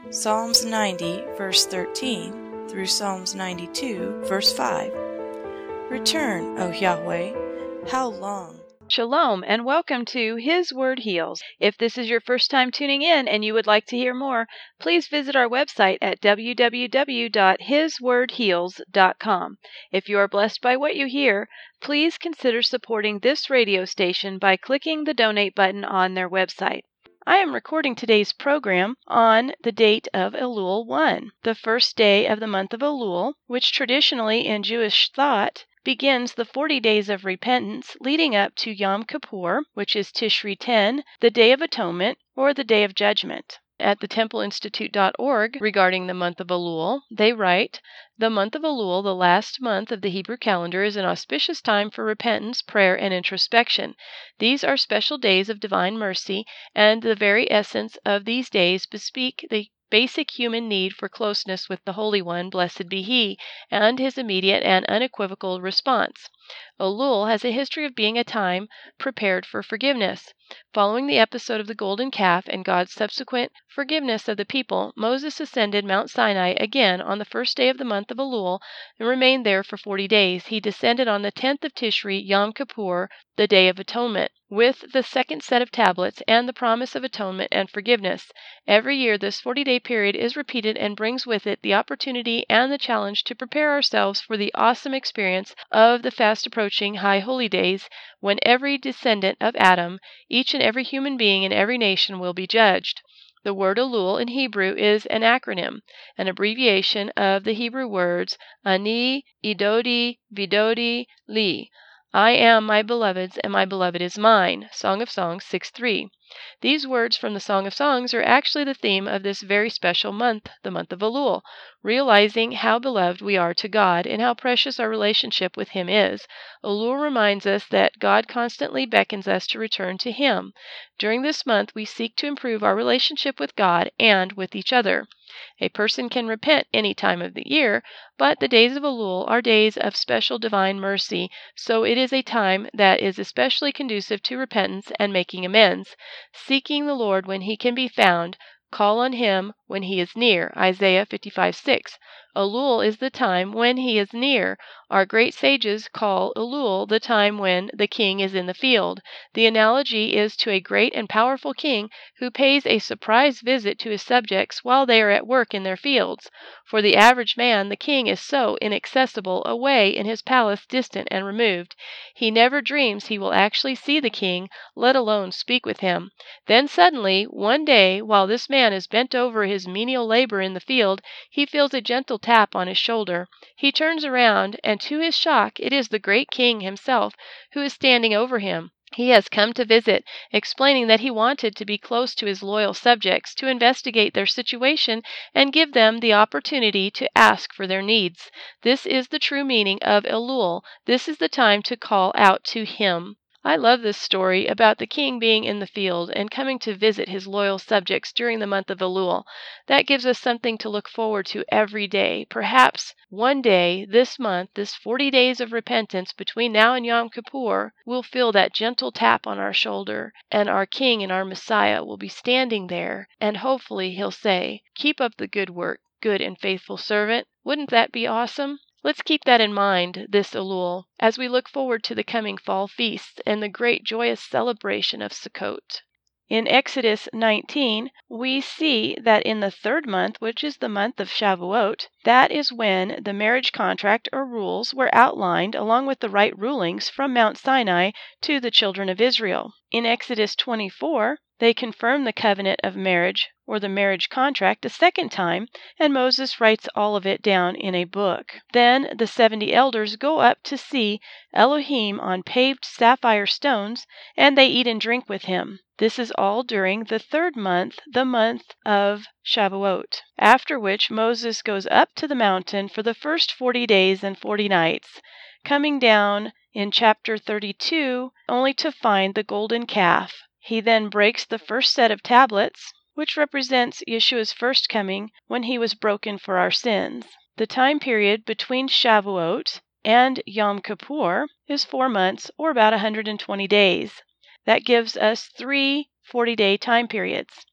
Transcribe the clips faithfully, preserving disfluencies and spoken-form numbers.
Psalms ninety, verse thirteen, through Psalms ninety-two, verse five. Return, O Yahweh, how long? Shalom, and welcome to His Word Heals. If this is your first time tuning in and you would like to hear more, please visit our website at w w w dot his word heals dot com. If you are blessed by what you hear, please consider supporting this radio station by clicking the donate button on their website. I am recording today's program on the date of Elul one, the first day of the month of Elul, which traditionally in Jewish thought begins the forty days of repentance leading up to Yom Kippur, which is Tishri ten, the Day of Atonement, or the Day of Judgment. At the temple institute dot org, regarding the month of Elul, they write, "The month of Elul, the last month of the Hebrew calendar, is an auspicious time for repentance, prayer, and introspection. These are special days of divine mercy, and the very essence of these days bespeak the basic human need for closeness with the Holy One, blessed be He, and His immediate and unequivocal response. Elul has a history of being a time prepared for forgiveness. Following the episode of the golden calf and God's subsequent forgiveness of the people, Moses ascended Mount Sinai again on the first day of the month of Elul and remained there for forty days. He descended on the tenth of Tishri, Yom Kippur, the Day of Atonement, with the second set of tablets and the promise of atonement and forgiveness. Every year this forty-day period is repeated and brings with it the opportunity and the challenge to prepare ourselves for the awesome experience of the fast approaching High Holy Days, when every descendant of Adam, each and every human being in every nation, will be judged. The word Elul in Hebrew is an acronym, an abbreviation of the Hebrew words Ani, Idodi, Vidodi, Li. I am my beloved's, and my beloved is mine. Song of Songs six three. These words from the Song of Songs are actually the theme of this very special month, the month of Elul. Realizing how beloved we are to God and how precious our relationship with Him is, Elul reminds us that God constantly beckons us to return to Him. During this month, we seek to improve our relationship with God and with each other. A person can repent any time of the year, but the days of Elul are days of special divine mercy, so it is a time that is especially conducive to repentance and making amends. Seeking the Lord when He can be found, call on Him when He is near. Isaiah fifty-five six. Elul is the time when He is near. Our great sages call Elul the time when the king is in the field. The analogy is to a great and powerful king who pays a surprise visit to his subjects while they are at work in their fields. For the average man, the king is so inaccessible, away in his palace, distant and removed. He never dreams he will actually see the king, let alone speak with him. Then suddenly, one day, while this man is bent over his menial labor in the field, he feels a gentle tap on his shoulder. He turns around, and to his shock, it is the great king himself who is standing over him. He has come to visit, explaining that he wanted to be close to his loyal subjects, to investigate their situation, and give them the opportunity to ask for their needs. This is the true meaning of Elul. This is the time to call out to Him. I love this story about the king being in the field and coming to visit his loyal subjects during the month of Elul. That gives us something to look forward to every day. Perhaps one day this month, this forty days of repentance between now and Yom Kippur, we'll feel that gentle tap on our shoulder, and our King and our Messiah will be standing there, and hopefully He'll say, "Keep up the good work, good and faithful servant." Wouldn't that be awesome? Let's keep that in mind this Elul as we look forward to the coming fall feasts and the great joyous celebration of Sukkot. In Exodus nineteen, we see that in the third month, which is the month of Shavuot, that is when the marriage contract or rules were outlined along with the right rulings from Mount Sinai to the children of Israel. In Exodus twenty-four, they confirm the covenant of marriage or the marriage contract a second time, and Moses writes all of it down in a book. Then the seventy elders go up to see Elohim on paved sapphire stones, and they eat and drink with Him. This is all during the third month, the month of Shavuot, after which Moses goes up to the mountain for the first forty days and forty nights, coming down in chapter thirty-two only to find the golden calf. He then breaks the first set of tablets, which represents Yeshua's first coming when He was broken for our sins. The time period between Shavuot and Yom Kippur is four months, or about one hundred twenty days. That gives us three forty-day time periods.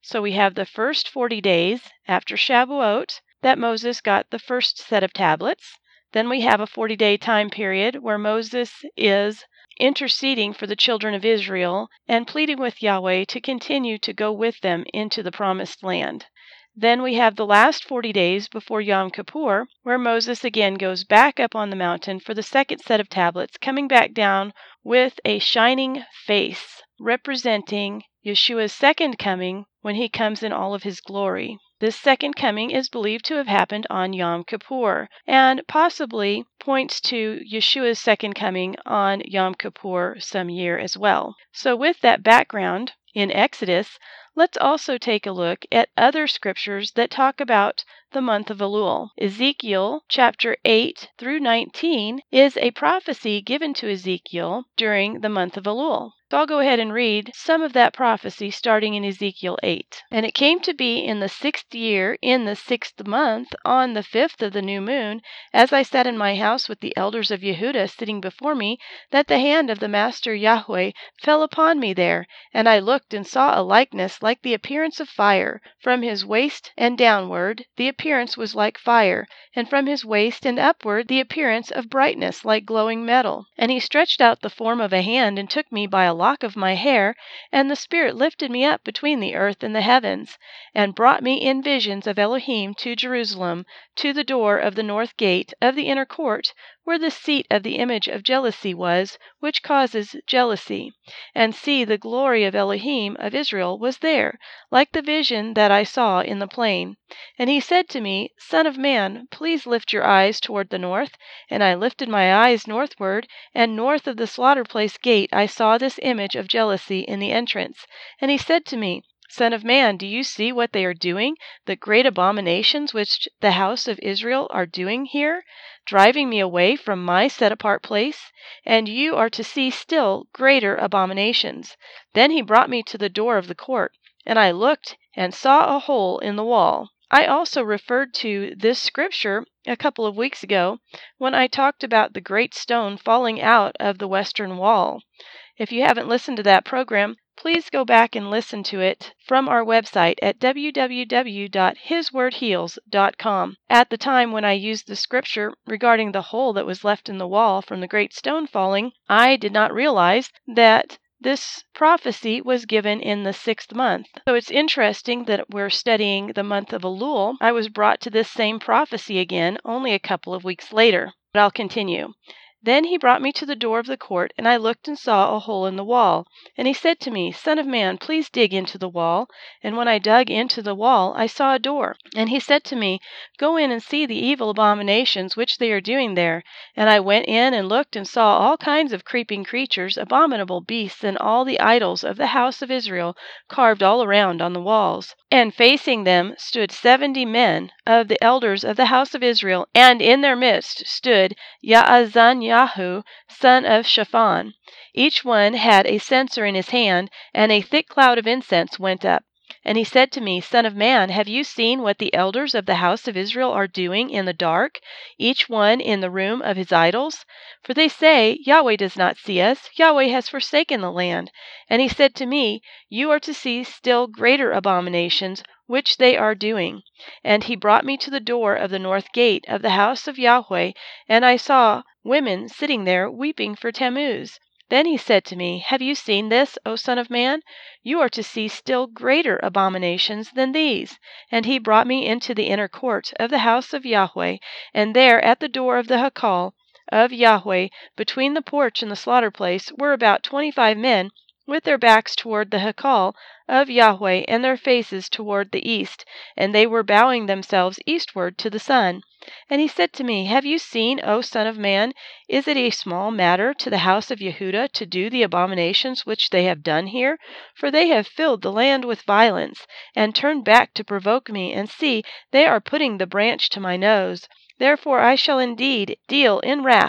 So we have the first forty days after Shavuot that Moses got the first set of tablets. Then we have a forty-day time period where Moses is interceding for the children of Israel and pleading with Yahweh to continue to go with them into the promised land. Then we have the last forty days before Yom Kippur, where Moses again goes back up on the mountain for the second set of tablets, coming back down with a shining face, representing Yeshua's second coming when he comes in all of his glory. This second coming is believed to have happened on Yom Kippur, and possibly points to Yeshua's second coming on Yom Kippur some year as well. So with that background in Exodus, let's also take a look at other scriptures that talk about the month of Elul. Ezekiel chapter eight through nineteen is a prophecy given to Ezekiel during the month of Elul. So I'll go ahead and read some of that prophecy starting in Ezekiel eight. And it came to be in the sixth year, in the sixth month, on the fifth of the new moon, as I sat in my house with the elders of Yehudah sitting before me, that the hand of the Master Yahweh fell upon me there, and I looked and saw a likeness like the appearance of fire. From his waist and downward the appearance was like fire, and from his waist and upward the appearance of brightness like glowing metal. And he stretched out the form of a hand and took me by a lock of my hair, and the Spirit lifted me up between the earth and the heavens, and brought me in visions of Elohim to Jerusalem, to the door of the north gate of the inner court, where the seat of the image of jealousy was, which causes jealousy. And see, the glory of Elohim of Israel was there, like the vision that I saw in the plain. And he said to me, Son of man, please lift your eyes toward the north. And I lifted my eyes northward, and north of the slaughter place gate I saw this image of jealousy in the entrance. And he said to me, Son of man, do you see what they are doing, the great abominations which the house of Israel are doing here, driving me away from my set-apart place? And you are to see still greater abominations. Then he brought me to the door of the court, and I looked and saw a hole in the wall. I also referred to this scripture a couple of weeks ago when I talked about the great stone falling out of the western wall. If you haven't listened to that program, please go back and listen to it from our website at w w w dot his word heals dot com. At the time when I used the scripture regarding the hole that was left in the wall from the great stone falling, I did not realize that this prophecy was given in the sixth month. So it's interesting that we're studying the month of Elul. I was brought to this same prophecy again only a couple of weeks later. But I'll continue. Then he brought me to the door of the court, and I looked and saw a hole in the wall. And he said to me, Son of man, please dig into the wall. And when I dug into the wall, I saw a door. And he said to me, Go in and see the evil abominations which they are doing there. And I went in and looked and saw all kinds of creeping creatures, abominable beasts, and all the idols of the house of Israel carved all around on the walls. And facing them stood seventy men of the elders of the house of Israel, and in their midst stood Yaazan Yahu, son of Shaphan. Each one had a censer in his hand, and a thick cloud of incense went up. And he said to me, Son of man, have you seen what the elders of the house of Israel are doing in the dark, each one in the room of his idols? For they say, Yahweh does not see us, Yahweh has forsaken the land. And he said to me, You are to see still greater abominations, which they are doing. And he brought me to the door of the north gate of the house of Yahweh, and I saw women sitting there weeping for Tammuz. Then he said to me, Have you seen this, O son of man? You are to see still greater abominations than these. And he brought me into the inner court of the house of Yahweh, and there at the door of the Hakal of Yahweh, between the porch and the slaughter place, were about twenty-five men, with their backs toward the Hakal of Yahweh, and their faces toward the east, and they were bowing themselves eastward to the sun. And he said to me, Have you seen, O son of man? Is it a small matter to the house of Yehudah to do the abominations which they have done here? For they have filled the land with violence, and turned back to provoke me, and see, they are putting the branch to my nose. Therefore I shall indeed deal in wrath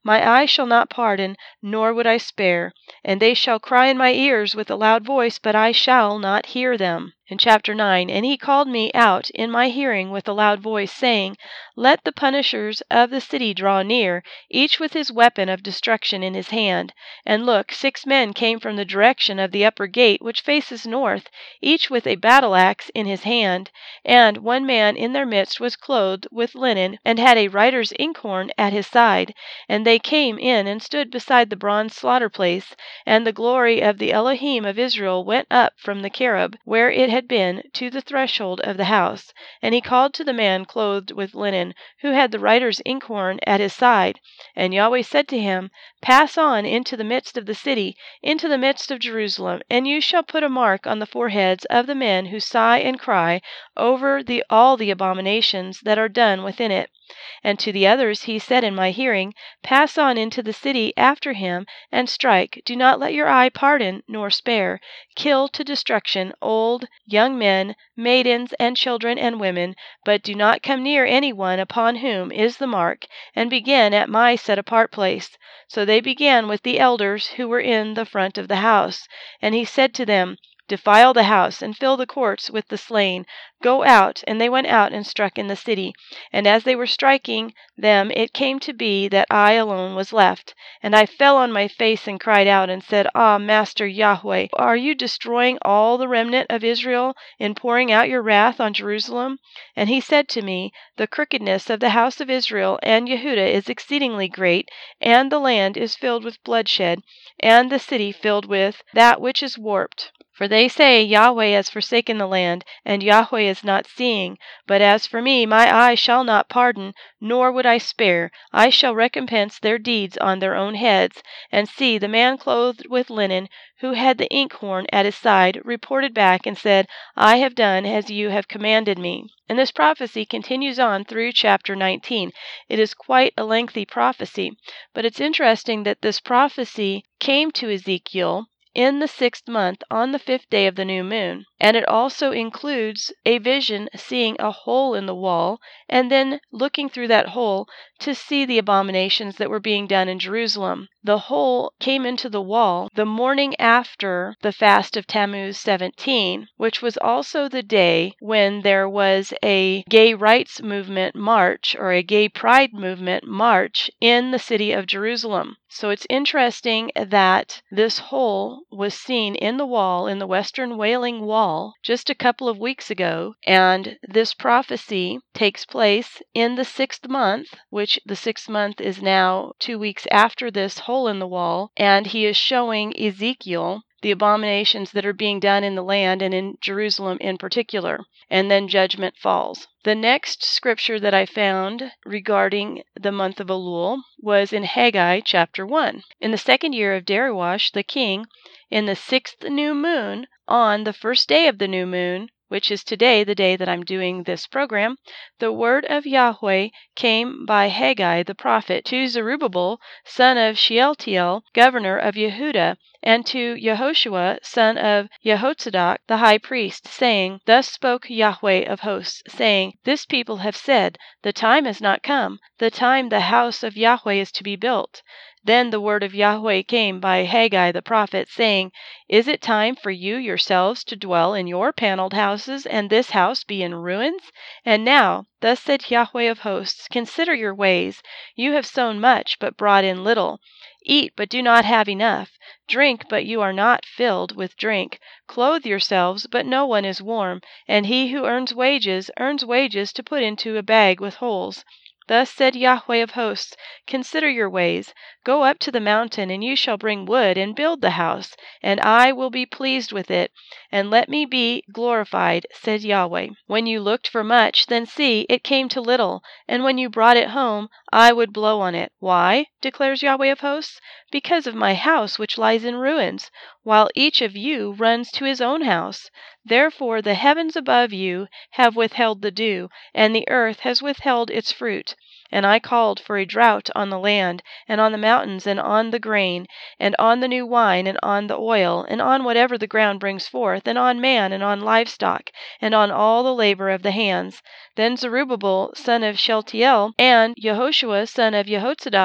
My eye shall not pardon, nor would I spare. And they shall cry in my ears with a loud voice, but I shall not hear them. In chapter nine, and he called me out in my hearing with a loud voice, saying, Let the punishers of the city draw near, each with his weapon of destruction in his hand. And look, six men came from the direction of the upper gate, which faces north, each with a battle axe in his hand. And one man in their midst was clothed with linen, and had a writer's inkhorn at his side. And they came in and stood beside the bronze slaughter place, and the glory of the Elohim of Israel went up from the cherub, where it had been, to the threshold of the house. And he called to the man clothed with linen, who had the writer's inkhorn at his side. And Yahweh said to him, Pass on into the midst of the city, into the midst of Jerusalem, and you shall put a mark on the foreheads of the men who sigh and cry over the all the abominations that are done within it. And to the others he said in my hearing, Pass on into the city after him, and strike. Do not let your eye pardon, nor spare. Kill to destruction old, young men, maidens, and children, and women, but do not come near any one upon whom is the mark, and begin at my set-apart place. So they began with the elders who were in the front of the house. And he said to them, Defile the house, and fill the courts with the slain. Go out. And they went out and struck in the city. And as they were striking them, it came to be that I alone was left. And I fell on my face and cried out, and said, Ah, Master Yahweh, are you destroying all the remnant of Israel, in pouring out your wrath on Jerusalem? And he said to me, The crookedness of the house of Israel and Yehudah is exceedingly great, and the land is filled with bloodshed, and the city filled with that which is warped. For they say, Yahweh has forsaken the land, and Yahweh is not seeing. But as for me, my eye shall not pardon, nor would I spare. I shall recompense their deeds on their own heads. And see, the man clothed with linen, who had the inkhorn at his side, reported back and said, I have done as you have commanded me. And this prophecy continues on through chapter nineteen. It is quite a lengthy prophecy, but it's interesting that this prophecy came to Ezekiel in the sixth month on the fifth day of the new moon. And it also includes a vision seeing a hole in the wall, and then looking through that hole to see the abominations that were being done in Jerusalem. The hole came into the wall the morning after the fast of Tammuz seventeen, which was also the day when there was a gay rights movement march, or a gay pride movement march, in the city of Jerusalem. So it's interesting that this hole was seen in the wall, in the Western Wailing Wall, just a couple of weeks ago, and this prophecy takes place in the sixth month, which the sixth month is now two weeks after this hole in the wall, and he is showing Ezekiel the abominations that are being done in the land and in Jerusalem in particular, and then judgment falls. The next scripture that I found regarding the month of Elul was in Haggai chapter one. In the second year of Darius the king, in the sixth new moon, on the first day of the new moon, which is today, the day that I'm doing this program, the word of Yahweh came by Haggai the prophet to Zerubbabel, son of Shealtiel, governor of Yehudah, and to Yehoshua, son of Jehozadak, the high priest, saying, Thus spoke Yahweh of hosts, saying, This people have said, The time has not come, the time the house of Yahweh is to be built. Then the word of Yahweh came by Haggai the prophet, saying, Is it time for you yourselves to dwell in your paneled houses, and this house be in ruins? And now, thus said Yahweh of hosts, Consider your ways. You have sown much, but brought in little. Eat, but do not have enough. Drink, but you are not filled with drink. Clothe yourselves, but no one is warm. And he who earns wages, earns wages to put into a bag with holes. Thus said Yahweh of hosts, Consider your ways. Go up to the mountain, and you shall bring wood, and build the house, and I will be pleased with it, and let me be glorified, said Yahweh. When you looked for much, then see, it came to little, and when you brought it home, I would blow on it. Why? Declares Yahweh of hosts. Because of my house which lies in ruins, while each of you runs to his own house. Therefore the heavens above you have withheld the dew, and the earth has withheld its fruit. And I called for a drought on the land, and on the mountains, and on the grain, and on the new wine, and on the oil, and on whatever the ground brings forth, and on man, and on livestock, and on all the labor of the hands. Then Zerubbabel, son of Shealtiel, and Yehoshua, son of Jehozadak,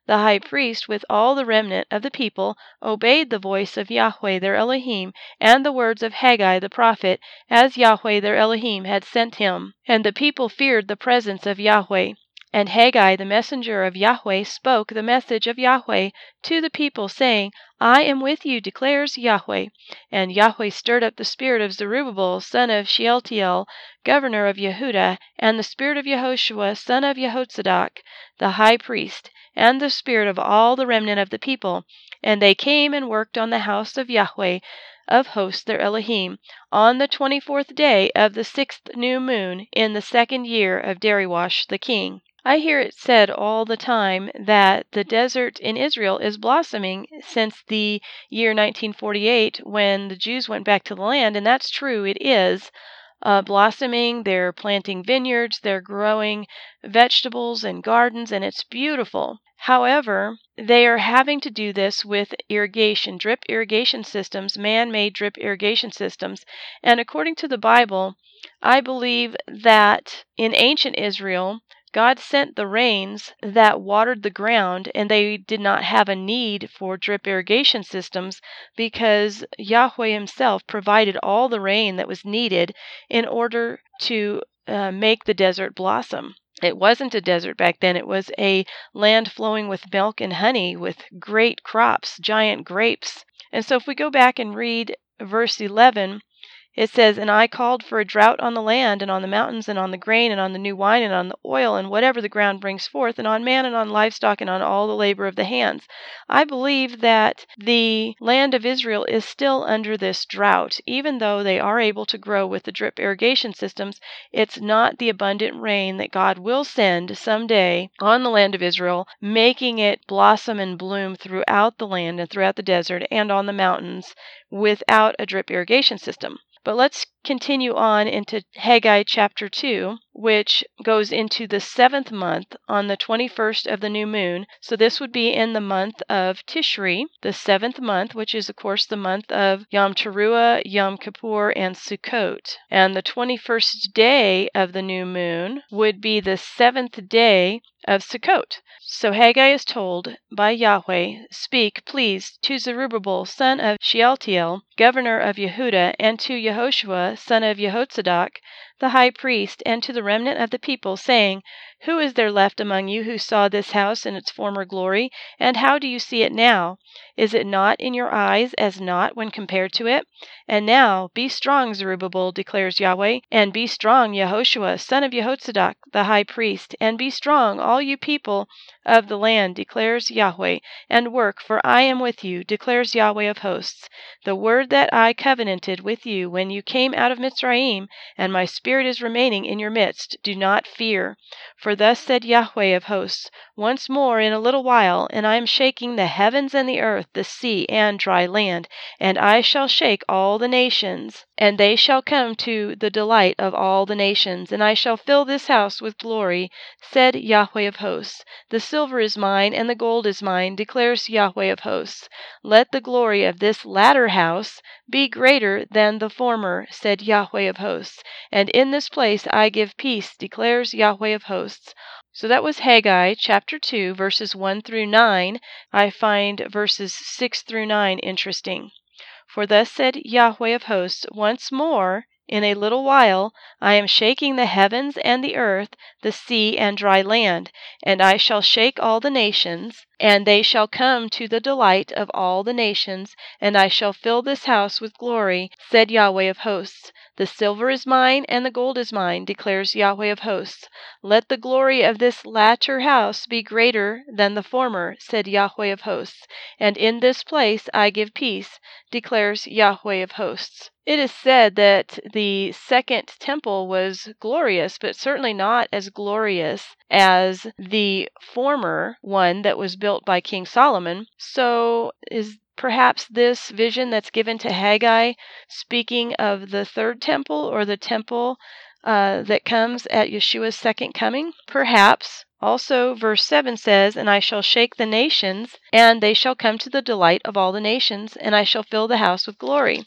the high priest, with all the remnant of the people, obeyed the voice of Yahweh their Elohim, and the words of Haggai the prophet, as Yahweh their Elohim had sent him. And the people feared the presence of Yahweh. And Haggai the messenger of Yahweh spoke the message of Yahweh to the people, saying, I am with you, declares Yahweh. And Yahweh stirred up the spirit of Zerubbabel, son of Shealtiel, governor of Yehudah, and the spirit of Yehoshua, son of Jehozadak, the high priest, and the spirit of all the remnant of the people. And they came and worked on the house of Yahweh of hosts their Elohim, on the twenty-fourth day of the sixth new moon, in the second year of Dariwash the king. I hear it said all the time that the desert in Israel is blossoming since the year nineteen forty-eight, when the Jews went back to the land, and that's true, it is uh, blossoming. They're planting vineyards, they're growing vegetables and gardens, and it's beautiful. However, they are having to do this with irrigation, drip irrigation systems, man-made drip irrigation systems, and according to the Bible, I believe that in ancient Israel, God sent the rains that watered the ground, and they did not have a need for drip irrigation systems because Yahweh himself provided all the rain that was needed in order to uh, make the desert blossom. It wasn't a desert back then. It was a land flowing with milk and honey, with great crops, giant grapes. And so if we go back and read verse eleven, it says, And I called for a drought on the land, and on the mountains, and on the grain, and on the new wine, and on the oil, and whatever the ground brings forth, and on man, and on livestock, and on all the labor of the hands. I believe that the land of Israel is still under this drought. Even though they are able to grow with the drip irrigation systems, it's not the abundant rain that God will send someday on the land of Israel, making it blossom and bloom throughout the land and throughout the desert and on the mountains without a drip irrigation system. But let's continue on into Haggai chapter two, which goes into the seventh month on the twenty-first of the new moon. So this would be in the month of Tishri, the seventh month, which is, of course, the month of Yom Teruah, Yom Kippur, and Sukkot. And the twenty-first day of the new moon would be the seventh day of Sukkot. So Haggai is told by Yahweh, Speak, please, to Zerubbabel, son of Shealtiel, governor of Yehudah, and to Yehoshua, son of Jehozadak, the high priest, and to the remnant of the people, saying, Who is there left among you who saw this house in its former glory? And how do you see it now? Is it not in your eyes as naught when compared to it? And now, be strong, Zerubbabel, declares Yahweh, and be strong, Yehoshua, son of Jehozadak, the high priest, and be strong, all you people of the land, declares Yahweh, and work, for I am with you, declares Yahweh of hosts. The word that I covenanted with you when you came out of Mitzrayim, and my spirit is remaining in your midst, do not fear. For thus said Yahweh of hosts, Once more in a little while, and I am shaking the heavens and the earth, the sea and dry land, and I shall shake all the nations, and they shall come to the delight of all the nations, and I shall fill this house with glory, said Yahweh of hosts. The silver is mine, and the gold is mine, declares Yahweh of hosts. Let the glory of this latter house be greater than the former, said Yahweh of hosts. And in this place I give peace, declares Yahweh of hosts. So that was Haggai chapter two, verses one through nine. I find verses six through nine interesting. For thus said Yahweh of hosts, Once more, in a little while, I am shaking the heavens and the earth, the sea and dry land, and I shall shake all the nations, and they shall come to the delight of all the nations, and I shall fill this house with glory, said Yahweh of hosts. The silver is mine, and the gold is mine, declares Yahweh of hosts. Let the glory of this latter house be greater than the former, said Yahweh of hosts. And in this place I give peace, declares Yahweh of hosts. It is said that the second temple was glorious, but certainly not as glorious as the former one that was built by King Solomon. So is perhaps this vision that's given to Haggai speaking of the third temple, or the temple uh, that comes at Yeshua's second coming? Perhaps. Also, verse seven says, And I shall shake the nations, and they shall come to the delight of all the nations, and I shall fill the house with glory.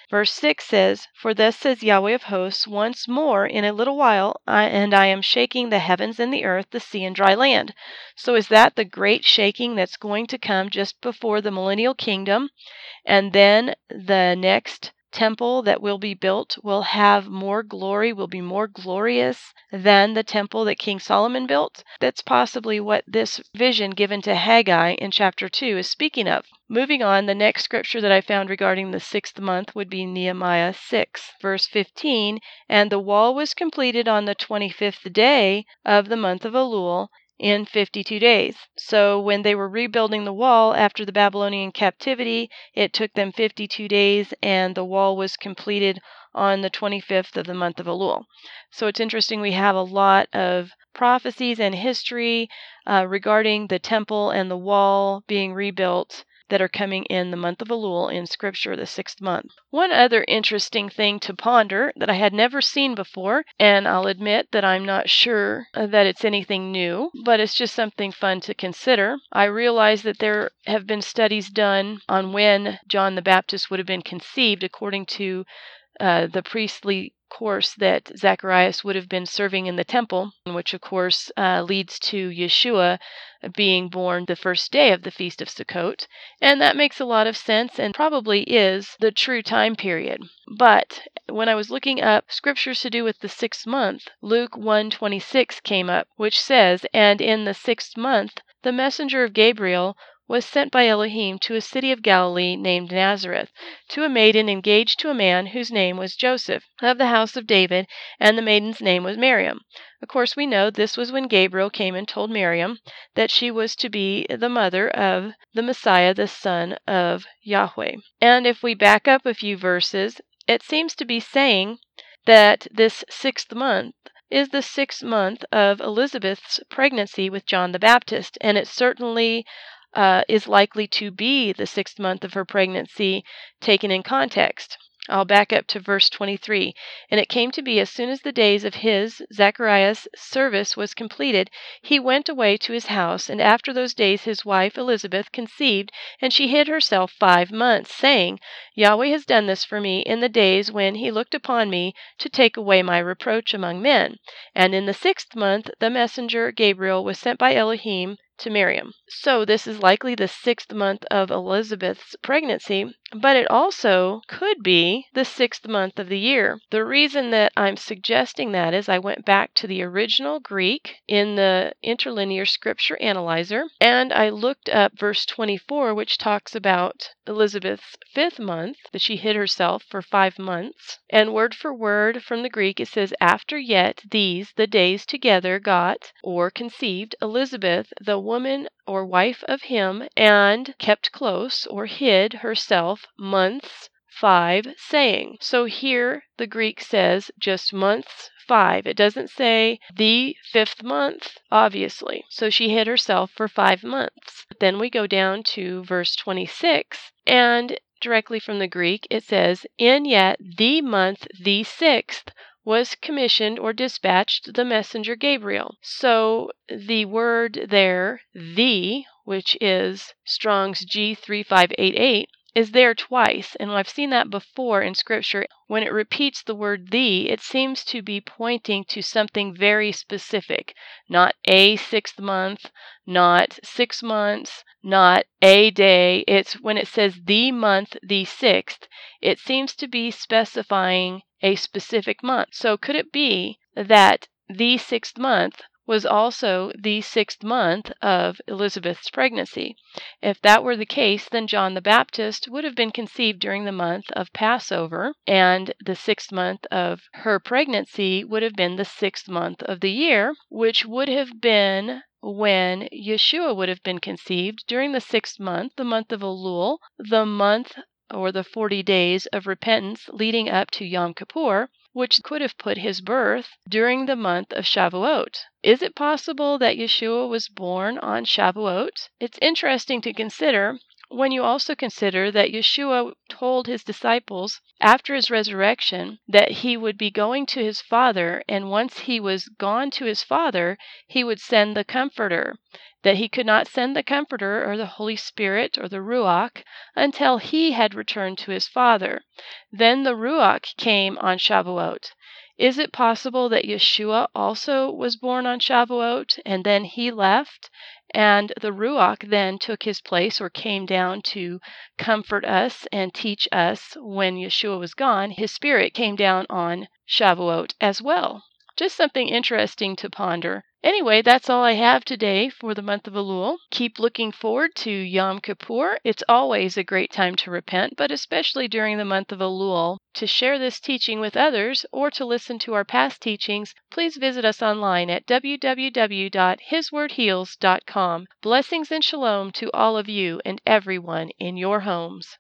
Verse six says, "For thus says Yahweh of hosts, once more in a little while, I, and I am shaking the heavens and the earth, the sea and dry land." So is that the great shaking that's going to come just before the millennial kingdom? And then the next temple that will be built will have more glory, will be more glorious than the temple that King Solomon built? That's possibly what this vision given to Haggai in chapter two is speaking of. Moving on, the next scripture that I found regarding the sixth month would be Nehemiah six, verse fifteen, "And the wall was completed on the twenty-fifth day of the month of Elul, in fifty-two days. So when they were rebuilding the wall after the Babylonian captivity, it took them fifty-two days, and the wall was completed on the twenty-fifth of the month of Elul. So it's interesting, we have a lot of prophecies and history uh, regarding the temple and the wall being rebuilt that are coming in the month of Elul in Scripture, the sixth month. One other interesting thing to ponder that I had never seen before, and I'll admit that I'm not sure that it's anything new, but it's just something fun to consider. I realize that there have been studies done on when John the Baptist would have been conceived according to uh, the priestly course that Zacharias would have been serving in the temple, which of course uh, leads to Yeshua being born the first day of the Feast of Sukkot. And that makes a lot of sense and probably is the true time period. But when I was looking up scriptures to do with the sixth month, Luke one twenty-six came up, which says, "And in the sixth month the messenger of Gabriel was sent by Elohim to a city of Galilee named Nazareth, to a maiden engaged to a man whose name was Joseph, of the house of David, and the maiden's name was Miriam." Of course, we know this was when Gabriel came and told Miriam that she was to be the mother of the Messiah, the son of Yahweh. And if we back up a few verses, it seems to be saying that this sixth month is the sixth month of Elizabeth's pregnancy with John the Baptist, and it certainly Uh, is likely to be the sixth month of her pregnancy taken in context. I'll back up to verse twenty-three. "And it came to be, as soon as the days of his, Zacharias' service was completed, he went away to his house, and after those days his wife Elizabeth conceived, and she hid herself five months, saying, Yahweh has done this for me in the days when he looked upon me to take away my reproach among men. And in the sixth month the messenger Gabriel was sent by Elohim to Miriam." So this is likely the sixth month of Elizabeth's pregnancy, but it also could be the sixth month of the year. The reason that I'm suggesting that is I went back to the original Greek in the Interlinear Scripture Analyzer, and I looked up verse twenty-four, which talks about Elizabeth's fifth month, that she hid herself for five months. And word for word from the Greek, it says, "After yet these, the days together got," or conceived, "Elizabeth, the woman or wife of him, and kept close," or hid, "herself months five, saying." So here the Greek says just months five. It doesn't say the fifth month, obviously. So she hid herself for five months. Then we go down to verse twenty-six, and directly from the Greek it says, "In yet the month the sixth was commissioned or dispatched the messenger Gabriel." So the word there, "the," which is Strong's G three five eight eight, is there twice, and I've seen that before in Scripture. When it repeats the word "the," it seems to be pointing to something very specific, not a sixth month, not six months, not a day. It's when it says the month, the sixth, it seems to be specifying a specific month. So could it be that the sixth month was also the sixth month of Elizabeth's pregnancy? If that were the case, then John the Baptist would have been conceived during the month of Passover, and the sixth month of her pregnancy would have been the sixth month of the year, which would have been when Yeshua would have been conceived during the sixth month, the month of Elul, the month or the forty days of repentance leading up to Yom Kippur, which could have put his birth during the month of Shavuot. Is it possible that Yeshua was born on Shavuot? It's interesting to consider when you also consider that Yeshua told his disciples after his resurrection that he would be going to his Father, and once he was gone to his Father, he would send the Comforter, that he could not send the Comforter or the Holy Spirit or the Ruach until he had returned to his Father. Then the Ruach came on Shavuot. Is it possible that Yeshua also was born on Shavuot, and then he left, and the Ruach then took his place or came down to comfort us and teach us when Yeshua was gone? His Spirit came down on Shavuot as well. Just something interesting to ponder. Anyway, that's all I have today for the month of Elul. Keep looking forward to Yom Kippur. It's always a great time to repent, but especially during the month of Elul. To share this teaching with others or to listen to our past teachings, please visit us online at w w w dot his word heals dot com. Blessings and shalom to all of you and everyone in your homes.